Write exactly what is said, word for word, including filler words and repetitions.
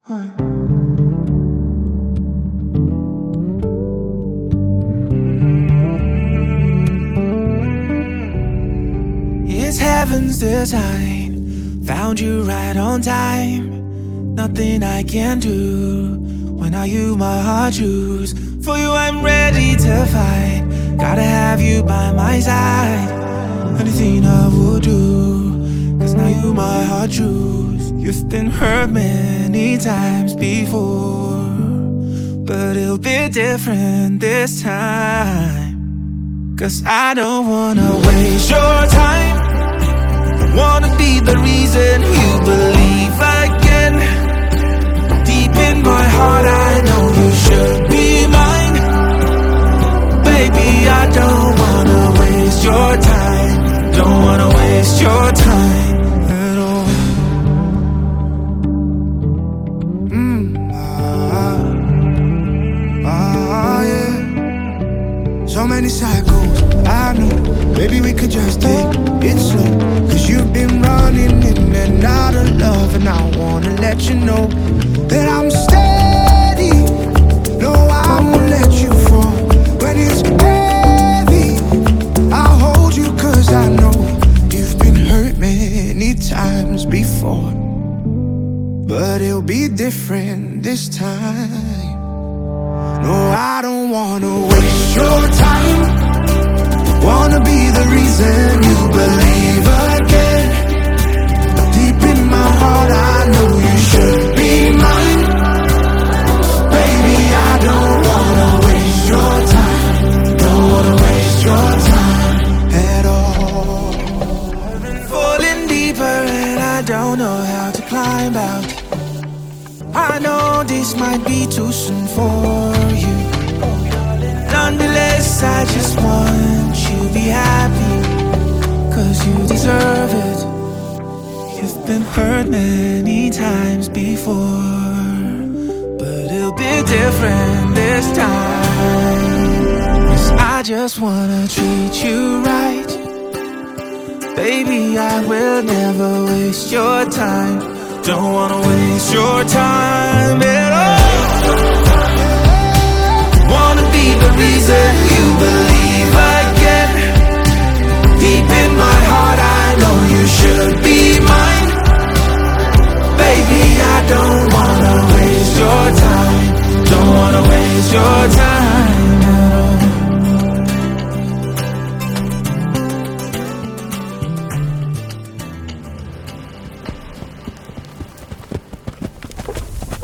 It's heaven's design, found you right on time. Nothing I can do when I you my heart choose. For you I'm ready to fight, gotta have you by my side. Anything I will do, cause now you my heart choose. You've been hurt many times before, but it'll be different this time. Cause I don't wanna waste your time. I wanna be the reason you believe again. Deep in my heart I know you should be mine. Baby, I don't wanna waste your time. Don't wanna waste your time at all. Mm, ah, ah, yeah. So many cycles, I know. Maybe we could just take it slow. Cause you've been running in and out of love, and I wanna let you know that I'm steady. No, I won't let you fall. When it's heavy, I'll hold you cause I know you've been hurt many times before, but it'll be different this time. No, I don't wanna waste your time. Wanna be the reason you believe again. Deep in my heart I know you should be mine. Baby, I don't wanna waste your time. Don't wanna waste your time at all. I've been falling deeper and I don't know how to climb out. I know this might be too soon for you. Nonetheless, I just want you to be happy, cause you deserve it. You've been hurt many times before, but it'll be different this time. Cause I just wanna treat you right. Baby, I will never waste your time. Don't wanna waste your time